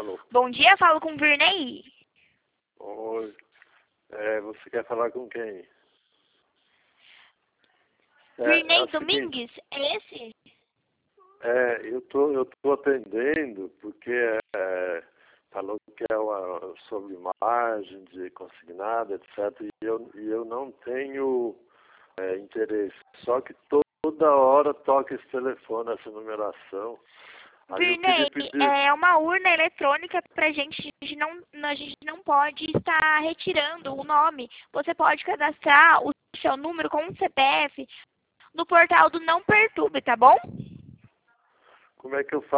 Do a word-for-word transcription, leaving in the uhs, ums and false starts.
Alô. Bom dia, falo com o Virney. Oi. É, você quer falar com quem? É, é Virney o seguinte, Domingues, é esse? é, eu tô, eu tô atendendo porque é, falou que é uma, sobre margem de consignado, etcétera. E eu, e eu não tenho é, interesse. Só que toda hora toca esse telefone, essa numeração. Aí eu queria Virney, pedir. é uma urna eletrônica pra gente, a gente não, a gente não pode estar retirando o nome. Você pode cadastrar o seu número com o C P F no portal do Não Perturbe, tá bom? Como é que eu